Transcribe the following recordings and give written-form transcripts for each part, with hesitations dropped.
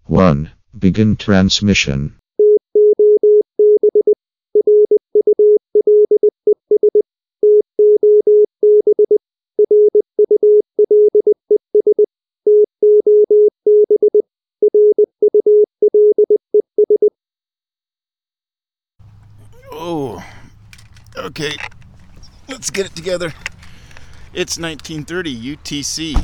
1. Begin transmission. Oh, okay. Let's get it together. It's 1930 UTC.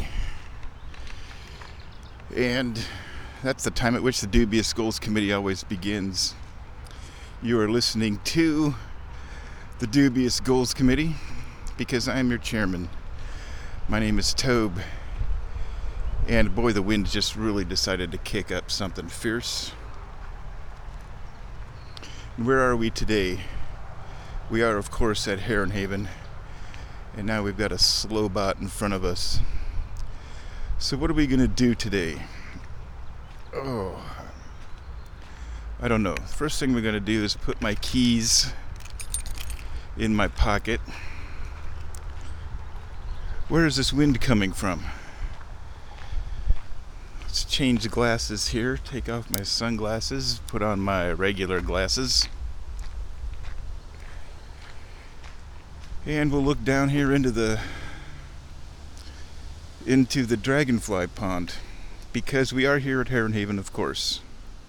And that's the time at which the Dubious Goals Committee always begins. You are listening to the Dubious Goals Committee because I am your chairman. My name is Tobe. And boy, the wind just really decided to kick up something fierce. Where are we today? We are, of course, at Heron Haven. And now we've got a slow bot in front of us. So what are we going to do today? Oh, I don't know. First thing we're going to do is put my keys in my pocket. Where is this wind coming from? Let's change glasses here. Take off my sunglasses. Put on my regular glasses. And we'll look down here into the Dragonfly Pond, because we are here at Heron Haven, of course.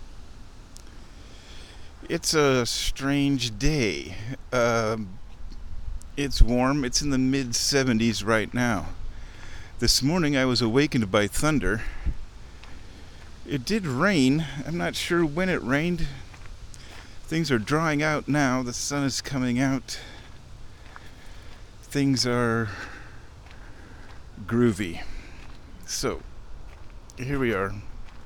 It's a strange day. It's warm. It's in the mid-70s right now. This morning I was awakened by thunder. It did rain. I'm not sure when it rained. Things are drying out now. The sun is coming out. Things are groovy. So, here we are.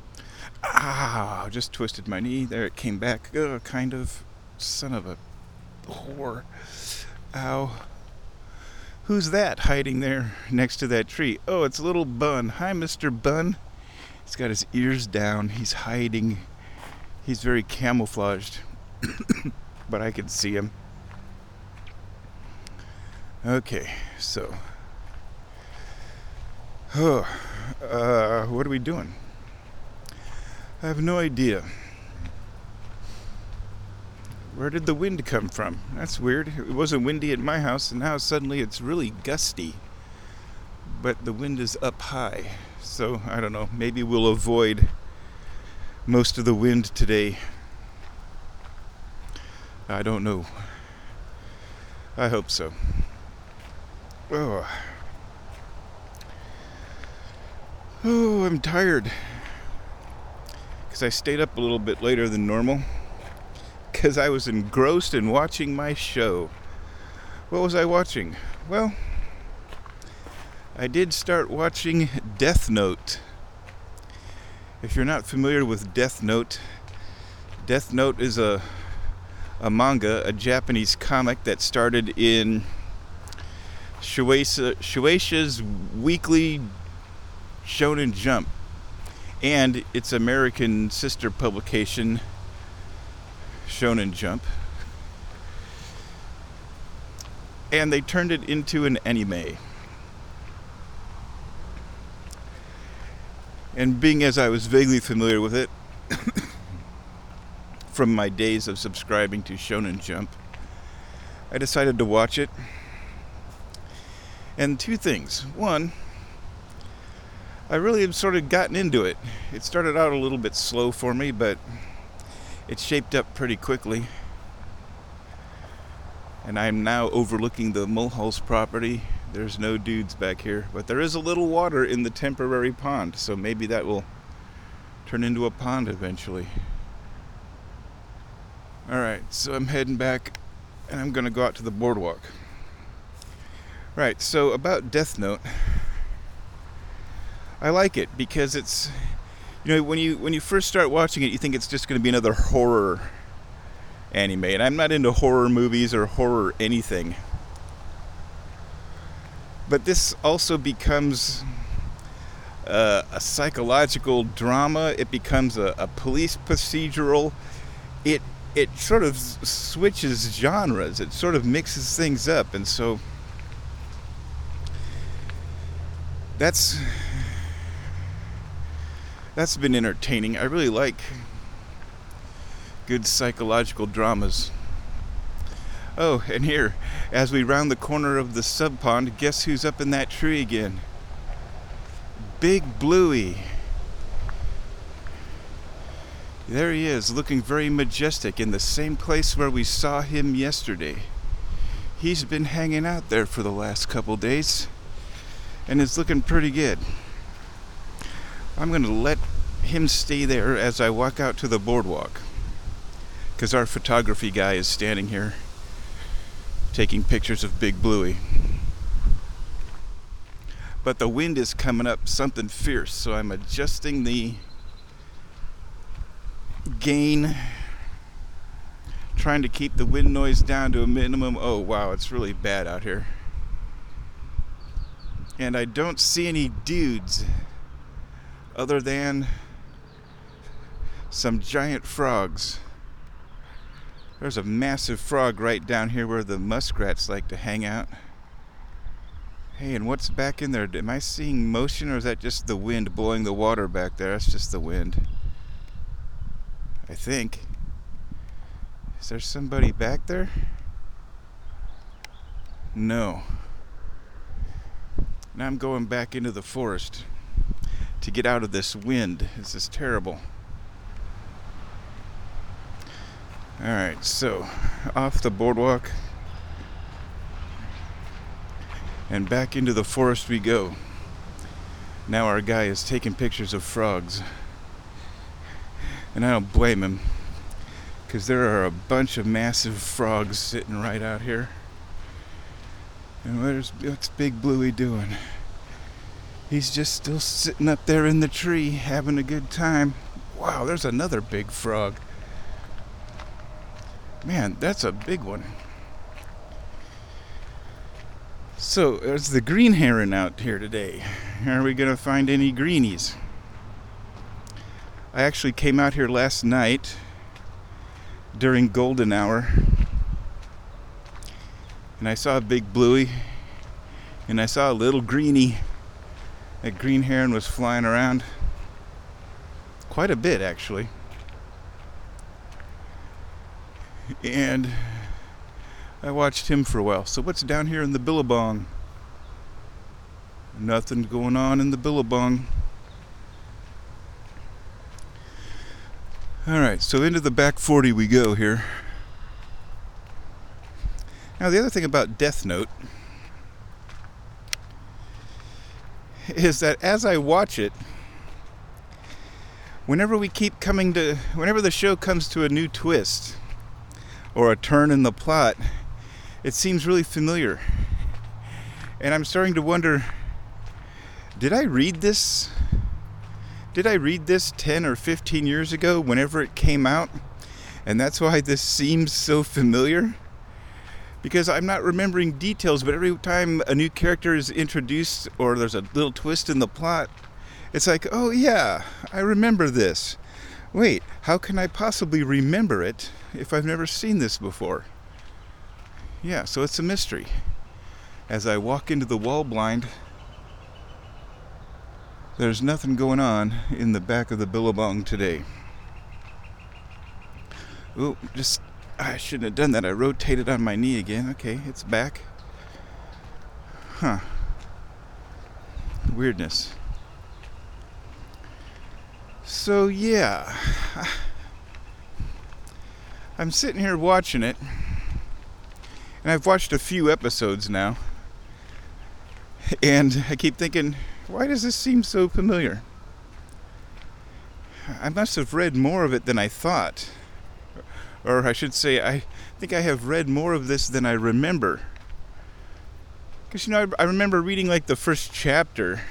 Just twisted my knee. There it came back. Kind of. Son of a whore. Ow. Who's that hiding there next to that tree? Oh, it's little Bun. Hi, Mr. Bun. He's got his ears down. He's hiding. He's very camouflaged. But I can see him. Okay, so. What are we doing? I have no idea. Where did the wind come from? That's weird. It wasn't windy at my house, and now suddenly it's really gusty. But the wind is up high. So, I don't know. Maybe we'll avoid most of the wind today. I don't know. I hope so. Oh, I'm tired. Because I stayed up a little bit later than normal. Because I was engrossed in watching my show. What was I watching? Well, I did start watching Death Note. If you're not familiar with Death Note is a manga, a Japanese comic that started in Shueisha's weekly Shonen Jump and its American sister publication Shonen Jump, and they turned it into an anime. And being as I was vaguely familiar with it from my days of subscribing to Shonen Jump, I decided to watch it. And two things. One, I really have sort of gotten into it. It started out a little bit slow for me, but it shaped up pretty quickly. And I'm now overlooking the Mulholz property. There's no dudes back here, but there is a little water in the temporary pond, so maybe that will turn into a pond eventually. Alright, so I'm heading back, and I'm going to go out to the boardwalk. Right, so about Death Note, I like it because it's, when you first start watching it, you think it's just going to be another horror anime, and I'm not into horror movies or horror anything. But this also becomes a psychological drama. It becomes a police procedural. It sort of switches genres. It sort of mixes things up, and so that's That's been entertaining. I really like good psychological dramas. Oh, and here, as we round the corner of the sub pond, guess who's up in that tree again? Big Bluey. There he is, looking very majestic in the same place where we saw him yesterday. He's been hanging out there for the last couple days, and it's looking pretty good. I'm going to let him stay there as I walk out to the boardwalk, because our photography guy is standing here taking pictures of Big Bluey. But the wind is coming up something fierce, so I'm adjusting the gain, trying to keep the wind noise down to a minimum. Oh wow, it's really bad out here. And I don't see any dudes other than some giant frogs. There's a massive frog right down here where the muskrats like to hang out. Hey, and what's back in there? Am I seeing motion, or is that just the wind blowing the water back there? That's just the wind, I think. Is there somebody back there? No. Now I'm going back into the forest to get out of this wind. This is terrible. Alright, so off the boardwalk and back into the forest we go. Now our guy is taking pictures of frogs. And I don't blame him, because there are a bunch of massive frogs sitting right out here. And what's Big Bluey doing? He's just still sitting up there in the tree having a good time. Wow, there's another big frog. Man, that's a big one. So, there's the green heron out here today. Are we going to find any greenies? I actually came out here last night during golden hour, and I saw a Big Bluey, and I saw a little greenie. That green heron was flying around quite a bit, actually. And I watched him for a while. So what's down here in the Billabong? Nothing going on in the Billabong. Alright, so into the back 40 we go here. Now the other thing about Death Note is that as I watch it, whenever the show comes to a new twist or a turn in the plot, it seems really familiar. And I'm starting to wonder, did I read this 10 or 15 years ago whenever it came out? And that's why this seems so familiar? Because I'm not remembering details, but every time a new character is introduced or there's a little twist in the plot, it's like, oh yeah, I remember this. Wait, how can I possibly remember it if I've never seen this before? Yeah, so it's a mystery. As I walk into the wall blind, there's nothing going on in the back of the Billabong today. Oh, I shouldn't have done that. I rotated on my knee again. Okay, it's back. Huh. Weirdness. So yeah, I'm sitting here watching it, and I've watched a few episodes now, and I keep thinking, why does this seem so familiar? I must have read more of it than I thought. Or I should say, I think I have read more of this than I remember. Because, I remember reading like the first chapter,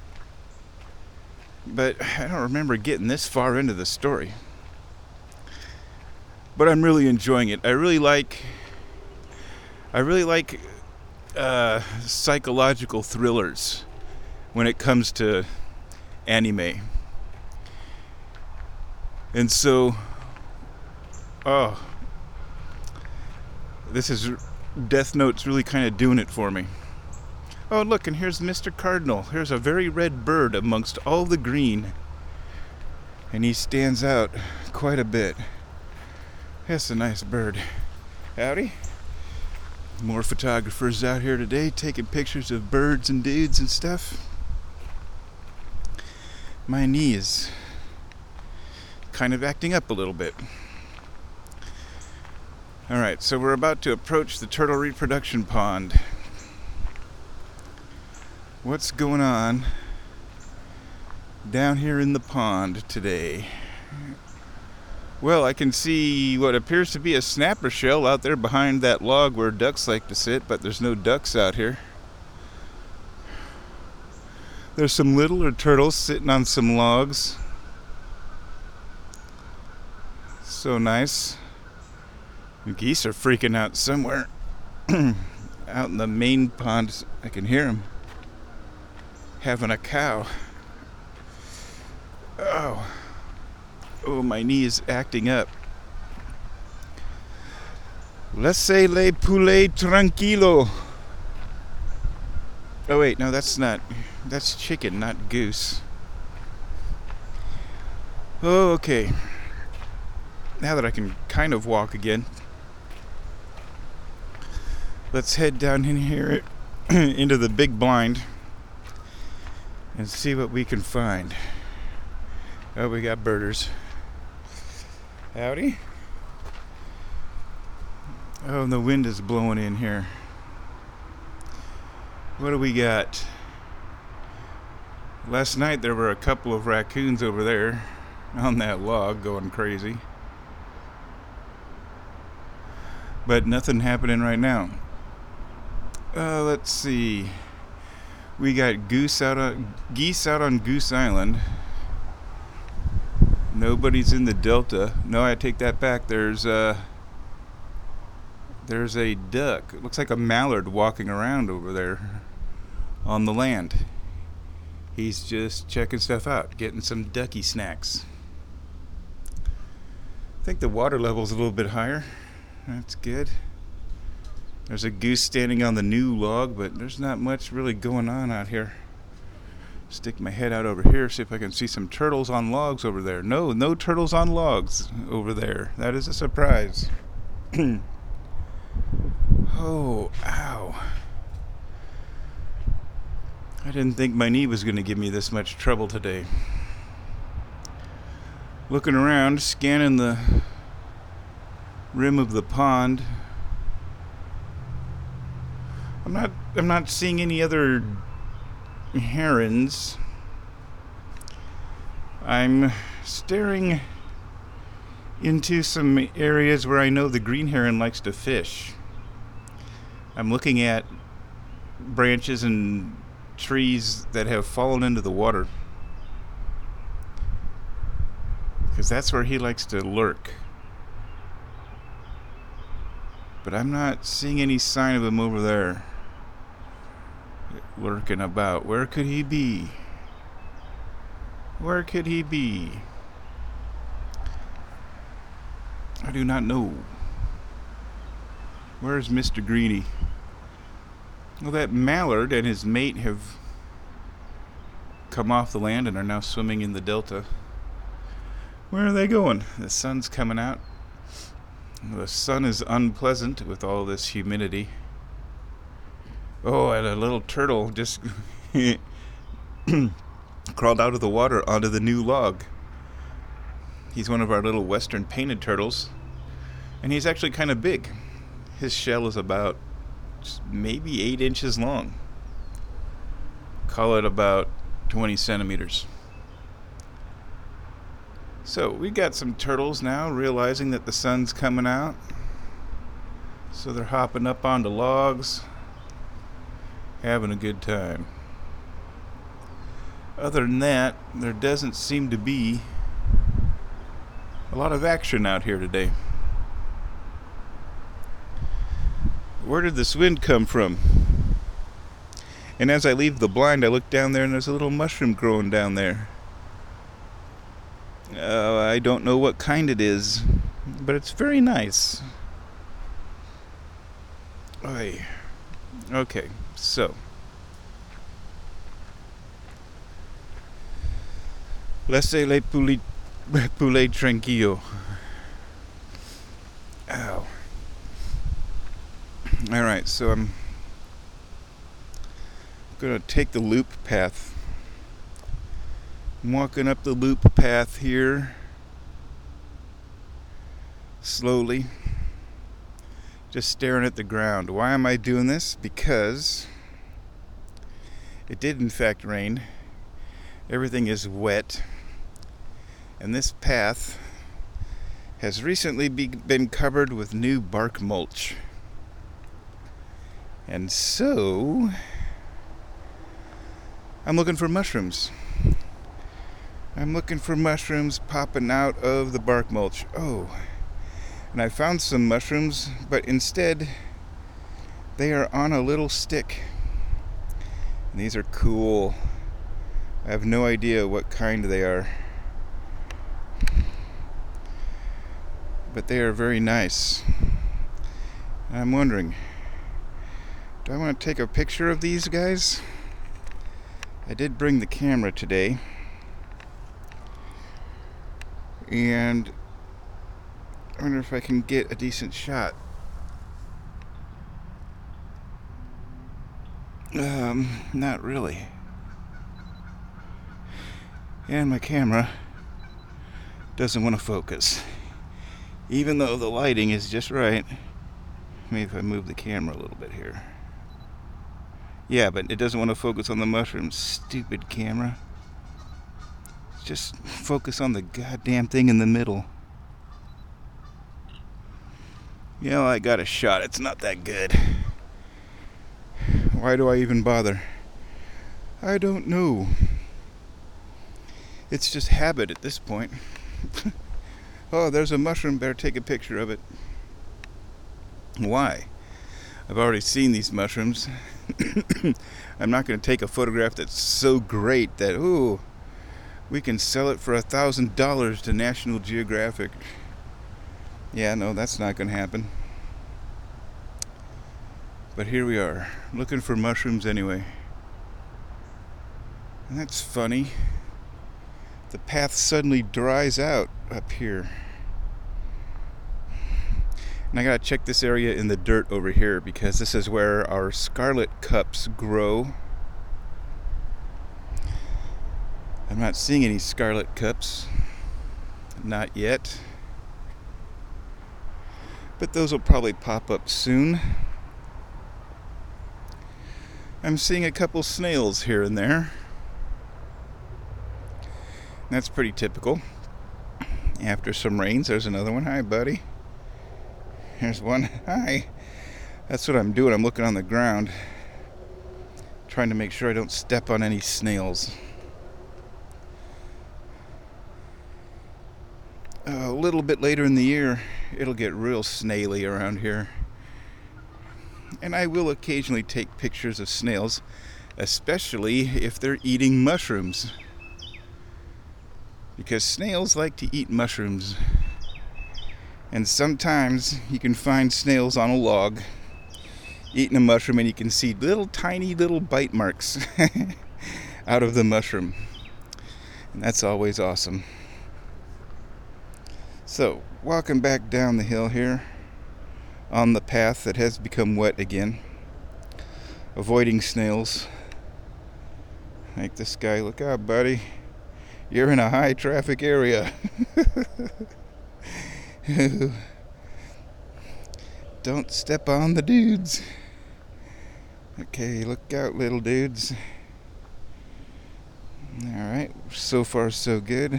but I don't remember getting this far into the story. But I'm really enjoying it. I really like psychological thrillers when it comes to anime. And so, Death Note's really kind of doing it for me. Oh, look, and here's Mr. Cardinal. Here's a very red bird amongst all the green. and he stands out quite a bit. That's a nice bird. Howdy. More photographers out here today taking pictures of birds and dudes and stuff. My knee is kind of acting up a little bit. Alright, so we're about to approach the turtle reproduction pond. What's going on down here in the pond today? Well, I can see what appears to be a snapper shell out there behind that log where ducks like to sit, but there's no ducks out here. There's some littler turtles sitting on some logs. So nice. Geese are freaking out somewhere. Out in the main pond, I can hear them having a cow. Oh, my knee is acting up. Laissez-les poulets tranquillo. Oh wait, no, that's chicken, not goose. Oh, okay. Now that I can kind of walk again, let's head down in here into the big blind and see what we can find. Oh, we got birders. Howdy. Oh, and the wind is blowing in here. What do we got? Last night there were a couple of raccoons over there on that log going crazy. But nothing happening right now. Let's see. We got geese out on Goose Island. Nobody's in the delta. No, I take that back. There's a duck. It looks like a mallard walking around over there on the land. He's just checking stuff out, getting some ducky snacks. I think the water level's a little bit higher. That's good. There's a goose standing on the new log, but there's not much really going on out here. Stick my head out over here, see if I can see some turtles on logs over there. No turtles on logs over there. That is a surprise. Oh, ow. I didn't think my knee was going to give me this much trouble today. Looking around, scanning the rim of the pond. I'm not seeing any other herons. I'm staring into some areas where I know the green heron likes to fish. I'm looking at branches and trees that have fallen into the water, because that's where he likes to lurk. But I'm not seeing any sign of him over there lurking about. Where could he be? Where could he be? I do not know. Where's Mr. Greeny? Well, that mallard and his mate have come off the land and are now swimming in the delta. Where are they going? The sun's coming out. The sun is unpleasant with all this humidity. Oh, and a little turtle just crawled out of the water onto the new log. He's one of our little western painted turtles, and he's actually kind of big. His shell is about maybe 8 inches long. Call it about 20 centimeters. So we got some turtles now realizing that the sun's coming out. So they're hopping up onto logs, having a good time. Other than that, there doesn't seem to be a lot of action out here today. Where did this wind come from? And as I leave the blind, I look down there and there's a little mushroom growing down there. I don't know what kind it is, but it's very nice. Oy. Okay, so laissez les poulies Poulet tranquillo. Ow. Alright, so I'm gonna take the loop path. I'm walking up the loop path here slowly, just staring at the ground. Why am I doing this? Because it did in fact rain. Everything is wet, and this path has recently been covered with new bark mulch. And so I'm looking for mushrooms. I'm looking for mushrooms popping out of the bark mulch. Oh, and I found some mushrooms, but instead they are on a little stick. And these are cool. I have no idea what kind they are, but they are very nice. And I'm wondering, do I want to take a picture of these guys? I did bring the camera today, and I wonder if I can get a decent shot. Not really. And my camera doesn't want to focus, even though the lighting is just right. Maybe if I move the camera a little bit here. Yeah, but it doesn't want to focus on the mushrooms. Stupid camera. Just focus on the goddamn thing in the middle. You know, I got a shot. It's not that good. Why do I even bother? I don't know. It's just habit at this point. Oh, there's a mushroom. Better take a picture of it. Why? I've already seen these mushrooms. I'm not going to take a photograph that's so great that, ooh, we can sell it for $1,000 to National Geographic. Yeah, no, that's not going to happen. But here we are, looking for mushrooms anyway. And that's funny. The path suddenly dries out up here. And I gotta check this area in the dirt over here, because this is where our scarlet cups grow. I'm not seeing any scarlet cups. Not yet. But those will probably pop up soon. I'm seeing a couple snails here and there. That's pretty typical. After some rains, there's another one. Hi, buddy. Here's one. Hi. That's what I'm doing. I'm looking on the ground, trying to make sure I don't step on any snails. A little bit later in the year, it'll get real snaily around here. And I will occasionally take pictures of snails, especially if they're eating mushrooms. Because snails like to eat mushrooms. And sometimes you can find snails on a log eating a mushroom, and you can see tiny little bite marks out of the mushroom. And that's always awesome. So, walking back down the hill here on the path that has become wet again, avoiding snails. Like this guy, look out, buddy. You're in a high traffic area. Don't step on the dudes. Okay, look out, little dudes. Alright, so far so good.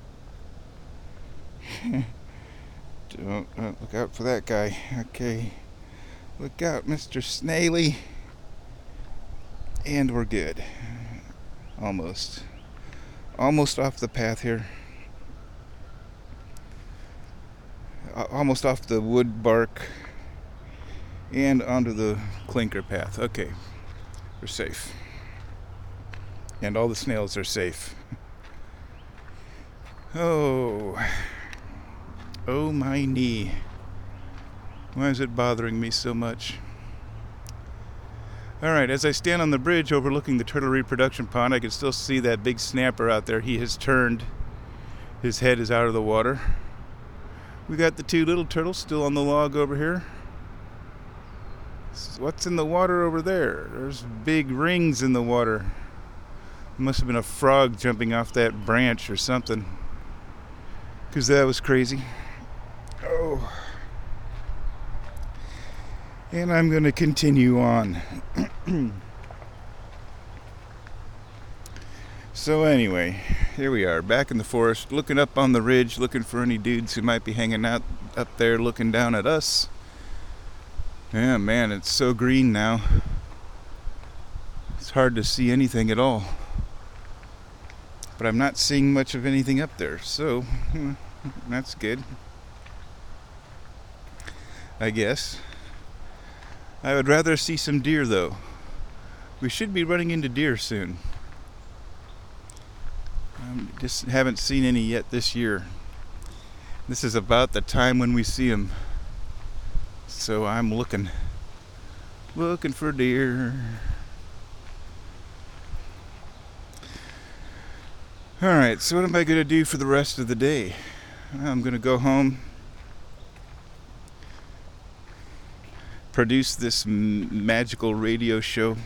Don't look out for that guy. Okay, look out, Mr. Snaily. And we're good. Almost off the path here. Almost off the wood bark and onto the clinker path. Okay, we're safe. And all the snails are safe. Oh my knee. Why is it bothering me so much? Alright, as I stand on the bridge overlooking the turtle reproduction pond, I can still see that big snapper out there. He has turned His head is out of the water. We got the two little turtles still on the log over here. What's in the water over there? There's big rings in the water. Must have been a frog jumping off that branch or something, because that was crazy. Oh. And I'm going to continue on. So anyway, here we are, back in the forest, looking up on the ridge, looking for any dudes who might be hanging out up there looking down at us. Yeah, man, it's so green now. It's hard to see anything at all. But I'm not seeing much of anything up there, so that's good, I guess. I would rather see some deer, though. We should be running into deer soon. Just haven't seen any yet this year. This is about the time when we see them. So I'm looking for deer. Alright, so what am I going to do for the rest of the day? I'm going to go home, produce this magical radio show,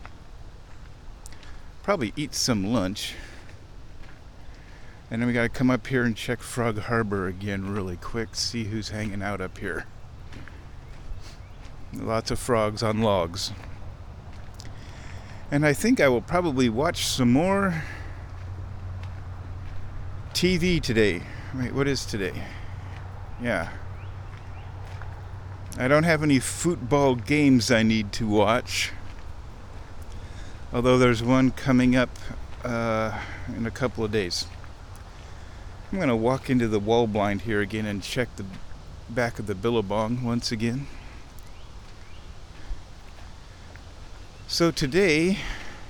probably eat some lunch, and then we got to come up here and check Frog Harbor again really quick, see who's hanging out up here. Lots of frogs on logs. And I think I will probably watch some more TV today. Wait, what is today? Yeah. I don't have any football games I need to watch. Although there's one coming up in a couple of days. I'm going to walk into the wall blind here again and check the back of the billabong once again. So today,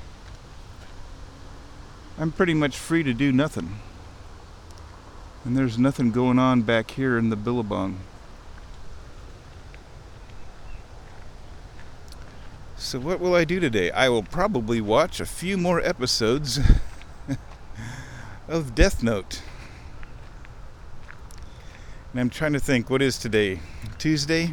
I'm pretty much free to do nothing. And there's nothing going on back here in the billabong. So what will I do today? I will probably watch a few more episodes of Death Note. And I'm trying to think, what is today? Tuesday?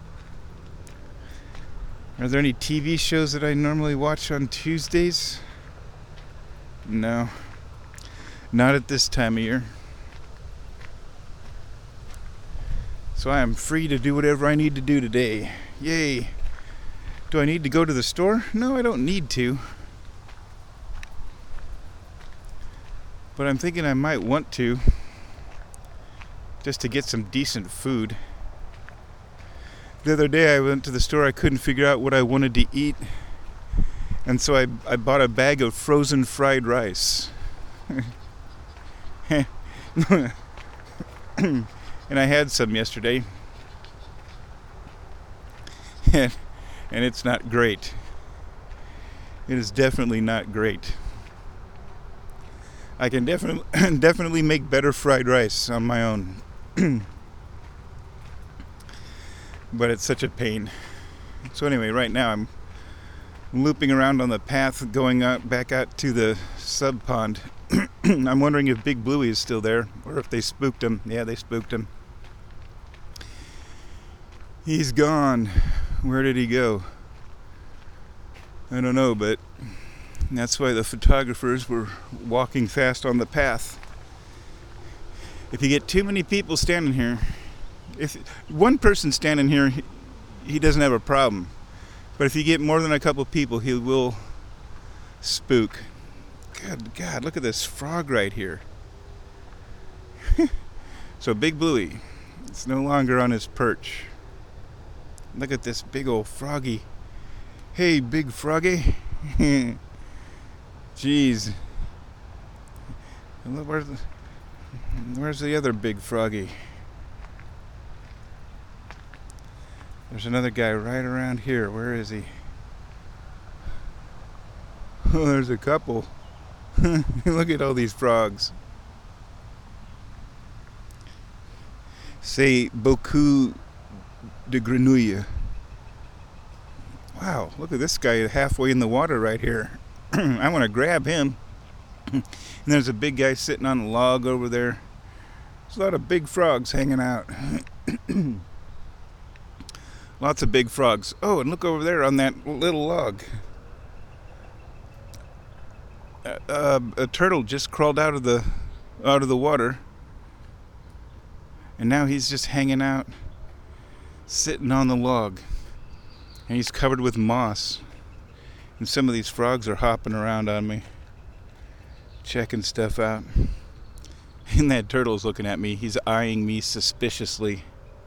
Are there any TV shows that I normally watch on Tuesdays? No. Not at this time of year. So I am free to do whatever I need to do today. Yay! Do I need to go to the store? No, I don't need to. But I'm thinking I might want to, just to get some decent food. The other day I went to the store, I couldn't figure out what I wanted to eat. And so I bought a bag of frozen fried rice. And I had some yesterday. And it's not great. It is definitely not great. I can definitely make better fried rice on my own. But it's such a pain. So anyway, right now I'm looping around on the path going back out to the sub pond. I'm wondering if Big Bluey is still there, or if they spooked him. Yeah, they spooked him. He's gone. Where did he go? I don't know, but that's why the photographers were walking fast on the path. If you get too many people standing here, if one person standing here, he doesn't have a problem. But if you get more than a couple people, he will spook. Good God, look at this frog right here. So Big Bluey, it's no longer on his perch. Look at this big old froggy. Hey, big froggy. Jeez. Where's the other big froggy? There's another guy right around here. Where is he? Oh, there's a couple. Look at all these frogs. C'est beaucoup de grenouilles. Wow, look at this guy halfway in the water right here. I want to grab him. And there's a big guy sitting on a log over there. There's a lot of big frogs hanging out. Lots of big frogs. Oh, and look over there on that little log. A turtle just crawled out of the water, and now he's just hanging out, sitting on the log, and he's covered with moss. And some of these frogs are hopping around on me, checking stuff out. And that turtle's looking at me. He's eyeing me suspiciously.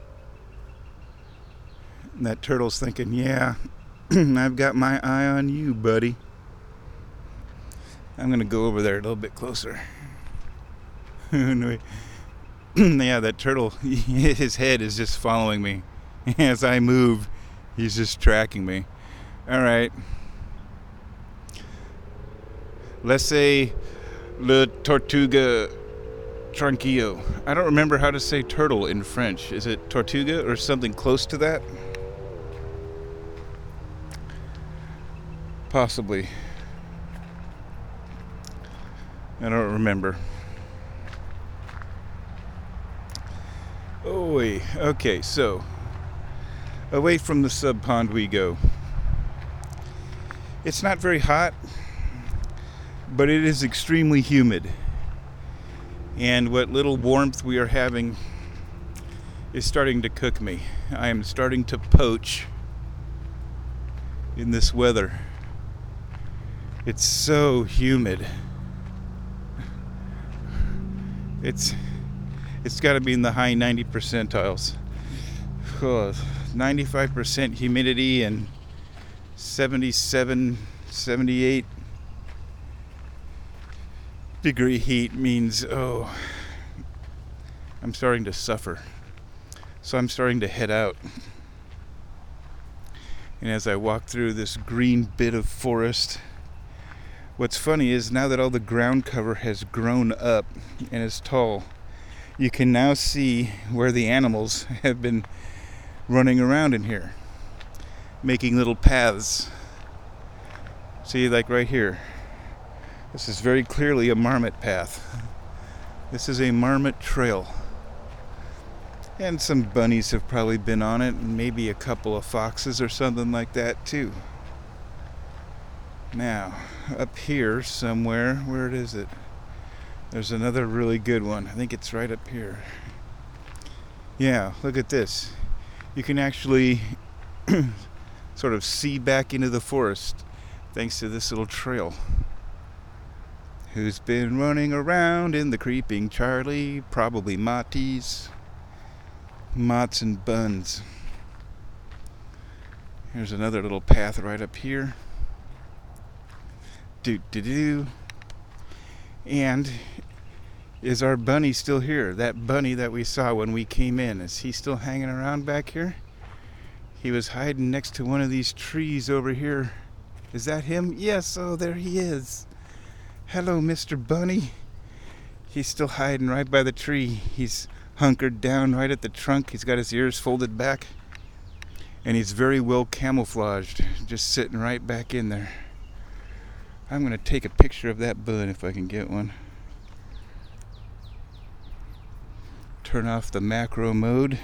And that turtle's thinking, yeah, I've got my eye on you, buddy. I'm going to go over there a little bit closer. Yeah, that turtle, his head is just following me. As I move, he's just tracking me. All right. Let's say Le Tortuga Tranquillo. I don't remember how to say turtle in French. Is it Tortuga or something close to that? Possibly. I don't remember. Oh, wait. Okay, so away from the sub pond we go. It's not very hot, but it is extremely humid. And what little warmth we are having is starting to cook me. I am starting to poach in this weather. It's so humid. It's got to be in the high 90 percentiles. 95% humidity and 77, 78 degree heat means, oh, I'm starting to suffer. So I'm starting to head out. And as I walk through this green bit of forest, what's funny is now that all the ground cover has grown up and is tall, you can now see where the animals have been running around in here, making little paths. See, like right here. This is very clearly a marmot path. This is a marmot trail. And some bunnies have probably been on it, and maybe a couple of foxes or something like that too. Now, up here somewhere, where is it? There's another really good one. I think it's right up here. Yeah, look at this. You can actually sort of see back into the forest thanks to this little trail. Who's been running around in the creeping Charlie? Probably Motties. Mott's and Buns. Here's another little path right up here. Do. And is our bunny still here? That bunny that we saw when we came in, is he still hanging around back here? He was hiding next to one of these trees over here. Is that him? Yes, oh, there he is. Hello, Mr. Bunny. He's still hiding right by the tree. He's hunkered down right at the trunk. He's got his ears folded back. And he's very well camouflaged, just sitting right back in there. I'm going to take a picture of that bun if I can get one. Turn off the macro mode.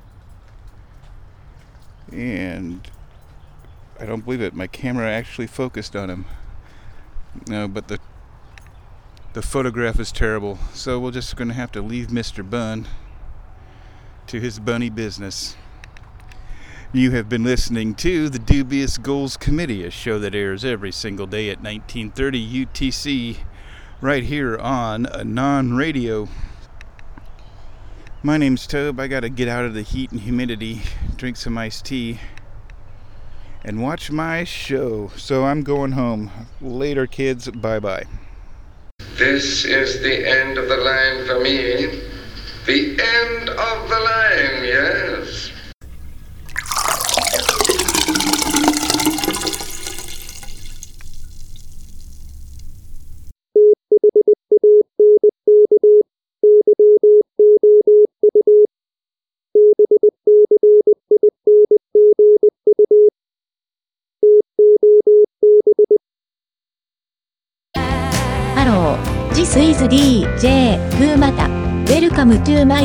And I don't believe it. My camera actually focused on him. No, but the photograph is terrible. So we're just going to have to leave Mr. Bun to his bunny business. You have been listening to the Dubious Goals Committee, a show that airs every single day at 1930 UTC, right here on Anon Radio. My name's Tobe. I gotta get out of the heat and humidity, drink some iced tea, and watch my show. So I'm going home. Later, kids. Bye-bye. This is the end of the line for me. The end of the line, yes. Hello, this is DJ Gumata. Welcome to my